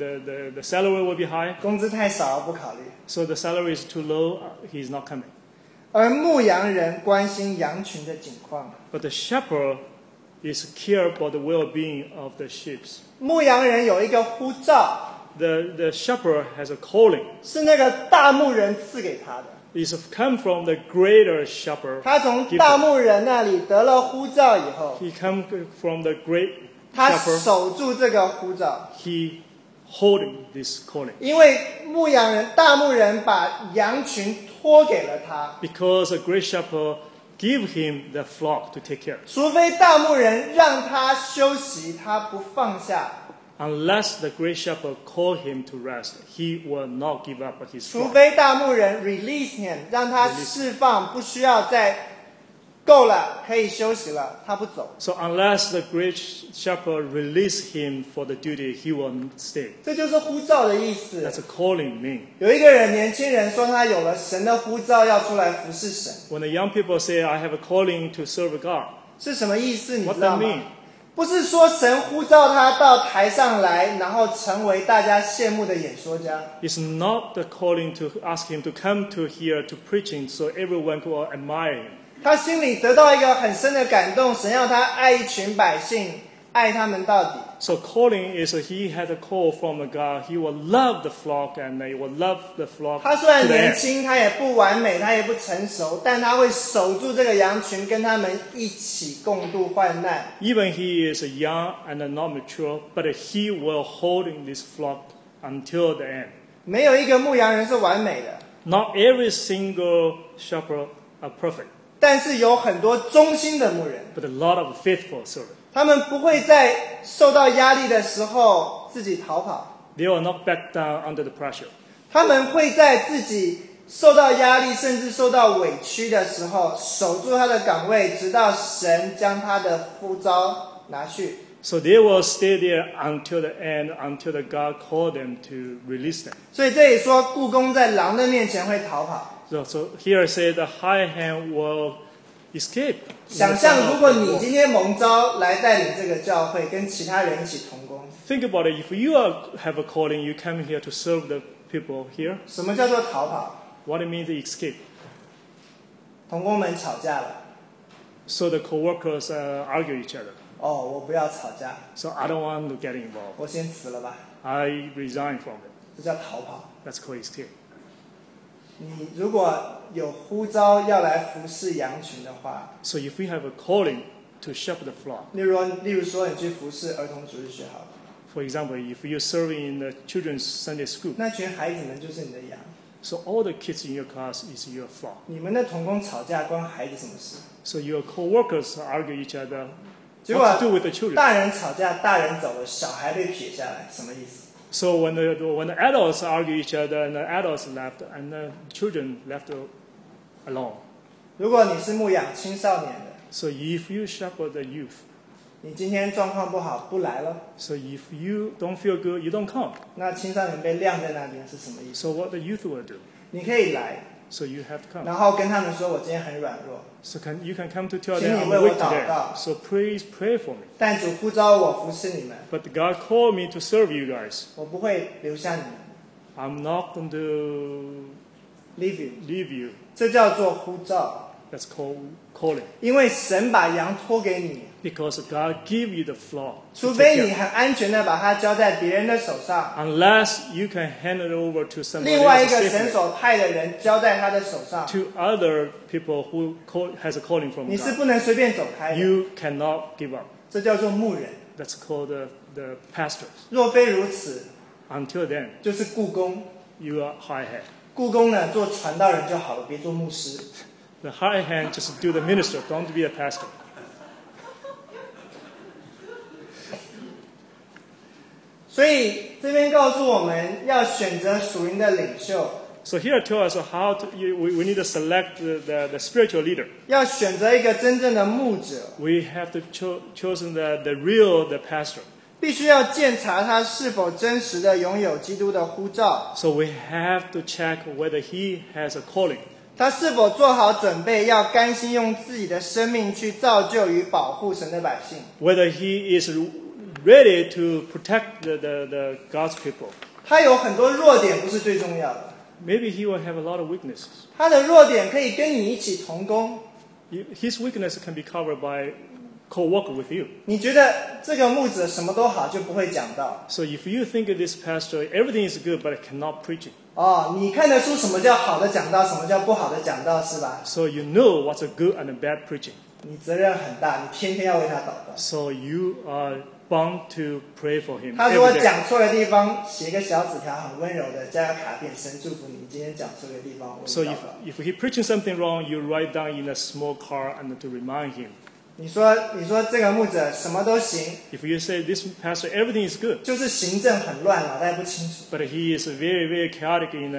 the salary will be high.
工资太少不考虑。
So the salary is too low, he's not coming.
而牧羊人关心羊群的景况，
But the shepherd is care about the well-being of the sheep.
牧羊人有一个呼召，
The shepherd has a calling.
是那个大牧人赐给他的。
It's come from the greater shepherd.
他从大牧人那里得了呼召以后，
He come from the great
他
shepherd.
守住这个呼召，
He holding this calling.
因为牧羊人大牧人把羊群托给了他，
Because a great shepherd give him the flock to take care.
除非大牧人让他休息，他不放下。
Unless the great shepherd call him to rest, he will not give up his
除
flock.
非大牧人 release him， 让他释放，不需要再够了，可以休息了，他不走。
So unless the great shepherd release him for the duty, he will stay.
这就是呼召的意思。
That's a calling mean.
有一个人，年轻人说他有了神的呼召，要出来服侍神，
When the young people say, I have a calling to serve God,
是什么意思？你
what
知道
that
吗
mean?？
不是说神呼召他到台上来，然后成为大家羡慕的演说家。
It's not the calling to ask him to come to here to preaching so everyone will admire him.
他心里得到一个很深的感动，神要他爱一群百姓，爱他们到底。
So calling is he had a call from God. He will love the flock and he will love the flock
他虽然
to the
年
end.
轻，他也不完美，他也不成熟，但他会守住这个羊群，跟他们一起共度患难。
Even he is young and not mature, but he will holding this flock until the end.
没有一个牧羊人是完美的，
Not every single shepherd are perfect,
但是有很多忠心的牧人，
but a lot of faithful servants.
他们不会在受到压力的时候自己逃跑，
They will not back down under the pressure.
他们会在自己受到压力甚至受到委屈的时候，守住他的岗位，直到神将他的呼召拿去。
So they will stay there until the end, until the God called them to release them.
所以这里说，雇工在狼的面前会逃跑。
So here I say the high hand will escape.
想象如果你今天蒙召来带领这个教会，跟其他人一起同工，
Think about it. If you have a calling, you come here to serve the people here.
什么叫做逃跑？
What it means to escape?
同工们吵架了，
So the co-workers argue each other.
哦，我不要吵架，
So I don't want to get involved.
我先辞了吧，
I resign from it.
这叫逃跑。
That's called escape.
你如果有呼召要来服侍羊群的话，
So if we have a calling to shepherd the flock,
例如说你去服侍儿童主日学好了，
for example, if you're serving in the children's Sunday school,
那群孩子们就是你的羊，
so all the kids in your class is your flock.
你们的同工吵架关孩子什么事？
So your co-workers argue each other
结果
what to do with the children.
大人吵架，大人走了，小孩被撇下来，什么意思？
So when the adults argue each other and the adults left and the children left alone.
如果你是牧养青少年的，
So if you shepherd the youth,
你今天状况不好，不来了。
So if you don't feel good, you don't come.
那青少年被晾在那边是什么意思？
So what the youth will do?
你可以来，
So you have to come.
然后跟他们说我今天很软弱，
So you can come to tell
请
them
你
I'm
为我
weak
祷
today.
告。
So please pray for me.
但主呼召我服侍你们，
But God called me to serve you guys.
我不会留下你们
I'm not going to
，leave you。
leave you.
这叫做呼召，
That's called calling.
因为神把羊托给你，
Because God give you the flock.
除
to
非
take
你
care.
很安全的把它交在别人的手上，
Unless you can hand it over to somebody
另外一
else
个神
safely.
所派的人交在他的手上，
To other people who has a calling from
你是
God.
不能随便走开的。
You cannot give up.
这叫做牧人。
That's called the pastors.
若非如此，
Until then,
就是雇工。
you are high hand.
雇工呢，做传道人就好了，别做牧师。
The high hand just do the minister. Don't be a pastor.
所以这边告诉我们要选择属灵的领袖，
So here tell us how we need to select the spiritual leader.
要选择一个真正的牧者，
We have to chosen the real the pastor.
必须要鉴察他是否真实的拥有基督的呼召，
So we have to check whether he has a calling.
他是否做好准备，要甘心用自己的生命去造就与保护神的百姓。
Whether he is ready to protect the God's people.
他有很多弱点，不是最重要的，
Maybe he will have a lot of weaknesses.
他的弱点可以跟你一起同工。
His weakness can be covered by co-work with you.
你觉得这个牧者什么都好，就不会讲道
So if you think this pastor, everything is good, but cannot preach it.
哦？你看得出什么叫好的讲道，什么叫不好的讲道，是吧？
So you know what's a good and a bad preaching.
你责任很大，你天天要为他祷告。
So you are bound to pray for him
他如果
every day.
讲错的地方，写个小纸条，很温柔的加个卡片，神祝福你。你今天讲错的地方，我
So
祷
if,
告。
if he preaching something wrong, you write down in a small card and to remind him.
你说这个牧者什么都行，
If you say this pastor, everything is good,
就是行政很乱，脑袋不清楚。
but he is very, very chaotic in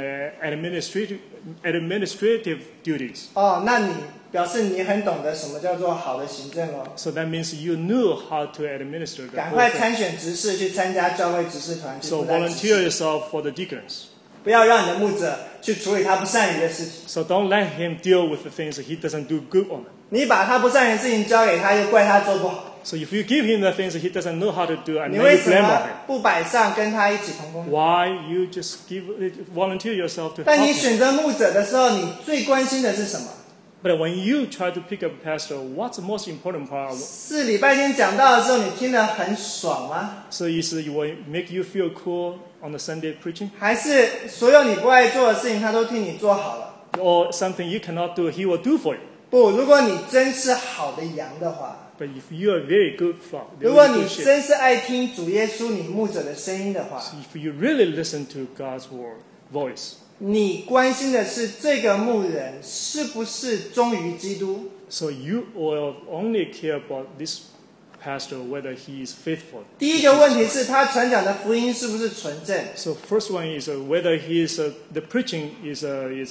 administrative duties.
哦，那你表示你很懂得什么叫做好的行政哦。
So that means you knew how to administer the
赶
whole
快
thing.
参选执事，去参加教会执事团，去
So
负担执
volunteer
事。
yourself for the deacons.
不要让你的牧者去处理他不善于的事情。
So don't let him deal with the things that he doesn't do good on.
你把他不善于的事情交给他，又怪他做不好。
So if you give him the things that he doesn't know how to do, and
你
then
为
you
什
blame
么
on him,
不摆上跟他一起同工？
why you just volunteer yourself to
但
help
你
him?
选择牧者的时候，你最关心的是什么？
But when you try to pick up a pastor, what's the most important part?
是礼拜天讲道的时候，你听得很爽吗？
So is it will make you feel cool on the Sunday preaching?
还是所有你不爱做的事情，他都替你做好了？
Or something you cannot do, he will do for you.
不，如果你真是好的羊的话，
But if you are very good flock,
如果
very
你
good sheep,
真是爱听主耶稣你牧者的声音的话，
if you really listen to God's voice,
你关心的是这个牧人是不是忠于基督？
so you will only care about this pastor whether he is faithful.
第一个问题是他传讲的福音是不是纯正？
So first one is whether he is the preaching is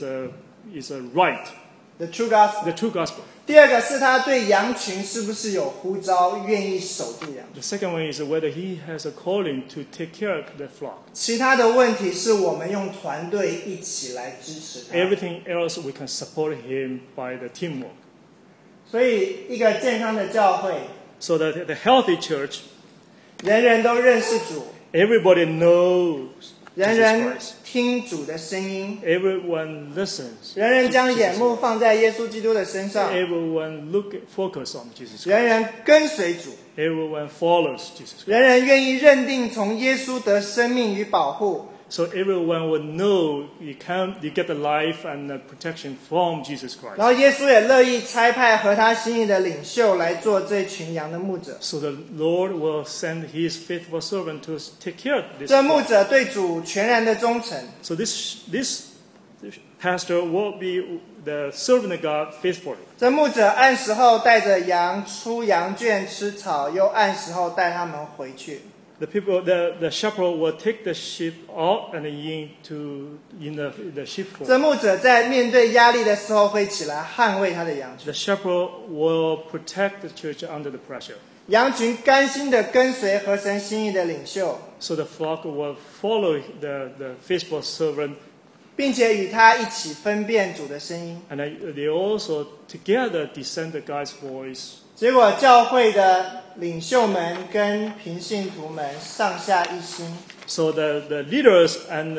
right,
The true gospel。
the true gospel.
第二个是他对羊群是不是有呼召，愿意守住羊群。
The second one is whether he has a calling to take care of the flock.
其他的问题是我们用团队一起来支持他。
Everything else we can support him by the teamwork.
所以，一个健康的教会，
So that the healthy church,
人人都认识主，
everybody knows
人
Jesus
人
Christ.
听主的声音，
Everyone listens.
人人将
to
眼
Jesus
目放在耶稣基督的身上，
Everyone focus on Jesus
人
Christ.
人跟随主，
Everyone follows Jesus Christ.
人人愿意认定从耶稣得生命与保护。
So everyone will know you get the life and the protection from Jesus
然
Christ.
后耶稣也乐意差派合他心意的领袖来做这群羊的牧者。
So the Lord will send His faithful servant to take care of this.
这牧
flock.
者对主全然的忠诚，
So this pastor will be the servant of God faithfully.
这牧者按时候带着羊出羊圈吃草，又按时候带他们回去。
The shepherd will take the sheep out and in the sheepfold.
这牧者在面对压力的时候会起来捍卫他的羊群。
The shepherd will protect the church under the pressure.
羊群甘心地跟随合神心意的领袖，
So the flock will follow the faithful servant,
并且与他一起分辨主的声音。
and they also together discern the God's voice.
结果教会的领袖们跟平信徒们上下一心，
So the leaders and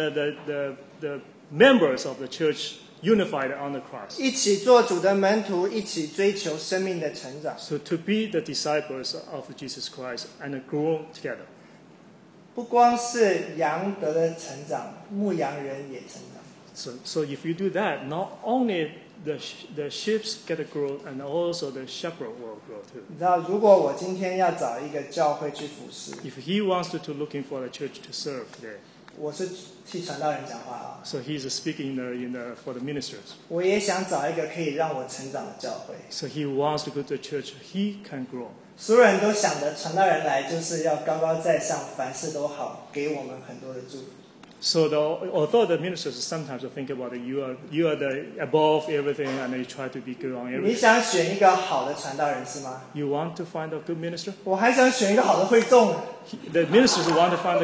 the members of the church unified on the cross.
一起做主的门徒，一起追求生命的成长。
So to be the disciples of Jesus Christ and grow together.
不光是羊得了成长，牧羊人也成长。
So if you do that, not only the sheep get a growth, and also the shepherd will grow too.
你知道，如果我今天要找一个教会去服侍，
If he wants to looking for the church to serve today,
我是替传道人讲话啊，
so he's speaking for the ministers.
我也想找一个可以让我成长的教会。
So he wants to go to the church. He can grow.
所有人都想着传道人来就是要高高在上，凡事都好，给我们很多的祝福。
So although the ministers sometimes think about it, you are the above everything, and you try to be good on
你
everything.
想选一个好的传道人是吗？
You want to find a good minister?
我还想选一个好的会众。
The ministers want to find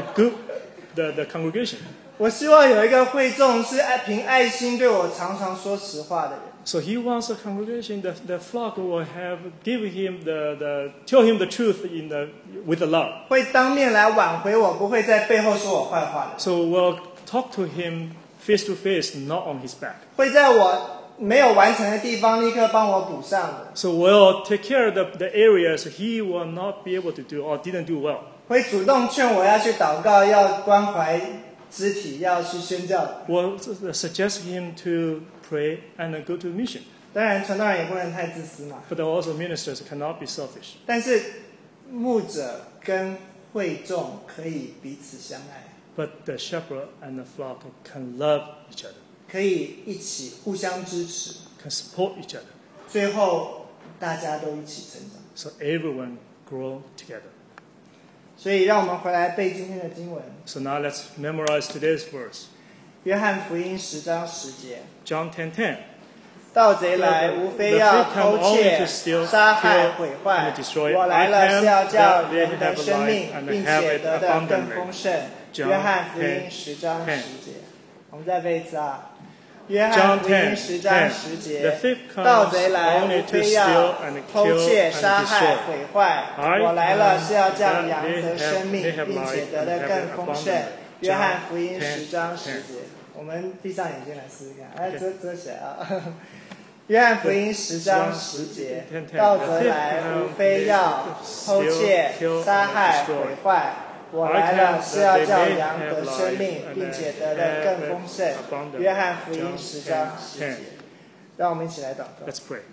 the congregation.
我希望有一个会众是凭爱心对我常常说实话的人。
So he wants the congregation, the flock will give him tell him the truth with the love.
会当面来挽回我，不会在背后说我坏话的。
So we'll talk to him face to face, not on his back.
会在我没有完成的地方立刻帮我补上的。
So we'll take care of the areas he will not be able to do or didn't do well.
会主动劝我要去祷告，要关怀肢体，要去宣教。
We'll suggest him to pray and go to mission.
当然，传道人也不能太自私嘛。
But also ministers cannot be selfish.
但是牧者跟会众可以彼此相爱，
But the shepherd and the flock can love each other,
可以一起互相支持，
can support each other.
最后大家都一起成长。
So everyone grow together.
所以，让我们回来背今天的经文，
So now let's memorize today's verse.
约翰福音10章10节。
John 10:10.
盗贼来，无非要偷窃、杀害、毁坏。我来了是要叫人的生命，并且得的更丰盛。约翰福音10章10节。我们再背一次啊。约翰福音10章10节。盗贼来，无非要偷窃、杀害、毁坏。我来了是要叫羊得生命，并且得的更丰盛。约翰福音10章10节。我们闭上眼睛来试试看，遮起来啊。约翰福音10章10节，盗贼来，无非要偷窃、杀害、毁坏。我来了是要叫羊得生命，并且得的更丰盛。约翰福音10章10节。让我们一起来祷告。
Let's pray.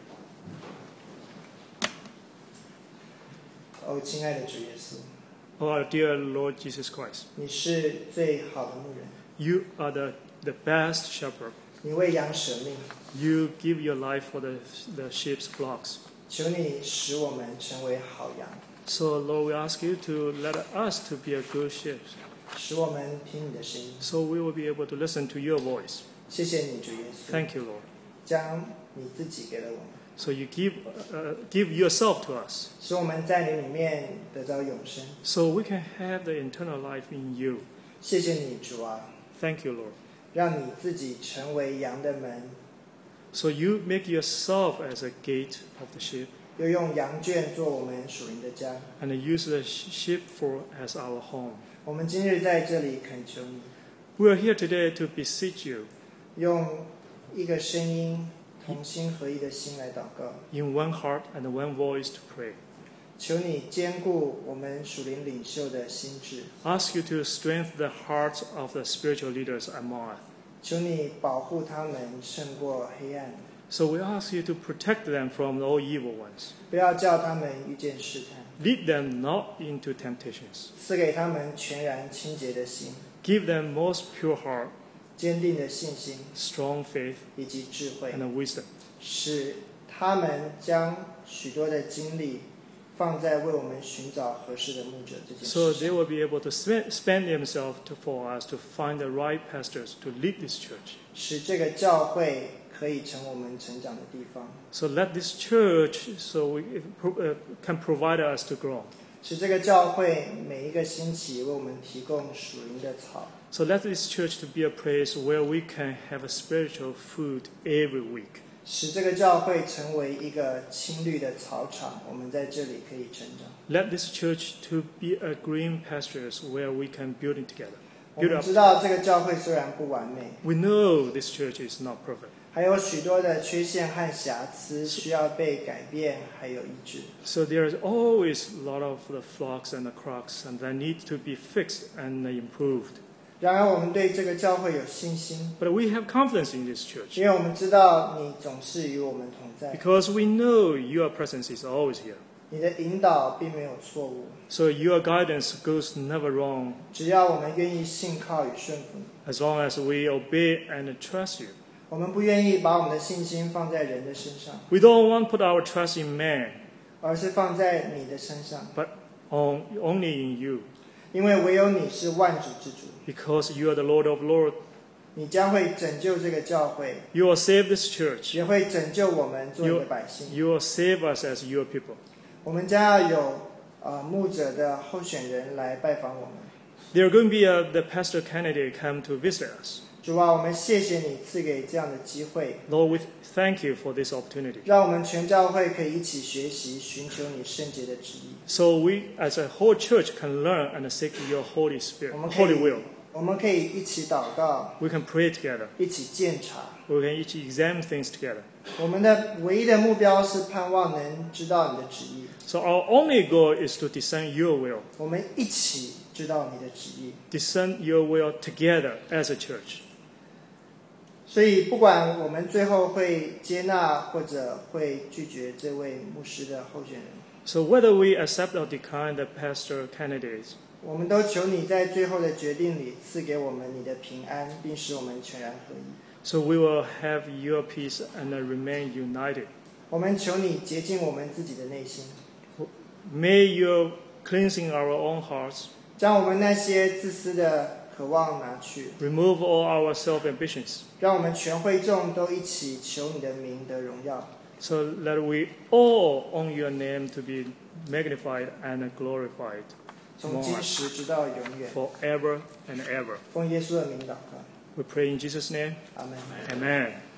哦，亲爱的主耶稣，
Oh, our dear Lord Jesus Christ,
你是最好的牧人，
you are the best shepherd.
你为羊舍命，
You give your life for the sheep's flocks.
求你使我们成为好羊，
So, Lord, we ask you to let us to be a good sheep,
使我们听你的声音。
so we will be able to listen to your voice.
谢谢你，主耶稣，
Thank you, Lord.
将你自己给了我们，
So you give yourself to us,
使我们在你里面得到永生。
so we can have the eternal life in you.
谢谢你，主啊，
Thank you, Lord.
让你自己成为羊的门，
So you make yourself as a gate of the sheep,
又用羊圈做我们属灵的家。
and use the sheep as our home.
我们今日在这里恳求你，
We are here today to beseech you
用一个声音，同心合一的心来祷告。
in one heart and one voice to pray.
求你兼顾我们属灵领袖的心智，
Ask you to strengthen the hearts of the spiritual leaders among us.
求你保护他们胜过黑暗，
So we ask you to protect them from all evil ones.
不要叫他们遇见试探，
Lead them not into temptations.
赐给他们全然清洁的心、
Give them most pure heart,
坚定的信心
strong faith,
以及智慧，
and wisdom.
使他们将许多的精力放在为我们寻找合适的牧者这件
So
事
they
上。
will be able to spend themselves for us to find the right pastors to lead this church.
使这个教会可以成我们成长的地方，
So let this church can provide us to grow.
使这个教会每一个星期为我们提供属灵的草，
So let this church to be a place where we can have a spiritual food every week.
使这个教会成为一个青绿的草场，我们在这里可以成长。
Let this church to be a green pastures where we can build it together.
我们知道这个教会虽然不完美，
We know this church is not perfect.
还有许多的缺陷和瑕疵需要被改变，还有医治。
So there's always a lot of the flocks and the cracks, and they need to be fixed and improved.
然而，我们对这个教会有信心，
But we have confidence in this church
因为我们知道你总是与我们同在，
because we know your presence is always here.
你的引导并没有错误。
So your guidance goes never wrong
只要我们愿意信靠与顺服你，
as long as we obey and trust you.
我们不愿意把我们的信心放在人的身上，
We don't want to put our trust in man,
而是放在你的身上，
but only in you,
因为唯有你是万主之主，
because you are the Lord of Lords.
你将会拯救这个教会，
You will save this church.
也会拯救我们做你的百姓。
You will save us as your people.
我们将要有牧者的候选人来拜访我们。
There are going to be the pastor candidate come to visit us.
主啊，我们谢谢你赐给这样的机会，
Lord, we thank you for this opportunity.
让我们全教会可以一起学习，寻求你圣洁的旨意。
So we, as a whole church, can learn and seek your Holy Spirit,
我们可
Holy
以
will.
我们可以一起祷告，
We can pray together.
一起鉴察。
We can each examine things together.
我们的唯一的目标是盼望能知道你的旨意，
So our only goal is to discern your will.
我们一起知道你的旨意。
Discern your will together as a church.
所以，不管我们最后会接纳或者会拒绝这位牧师的候选人，
So whether we accept or decline the pastor candidates,
我们都求你在最后的决定里赐给我们你的平安，并使我们全然合一。
so we will have your peace and remain united.
我们求你洁净我们自己的内心，
May you cleansing our own hearts,
将我们那些自私的渴望拿去，
remove all our self-ambitions, 让
让我们全会众都一起求你的名得荣耀。
so that we all own your name to be magnified and glorified
从今时直到永远，
forever and ever.
奉耶稣的名祷告，
We pray in Jesus' name.
阿门。
Amen.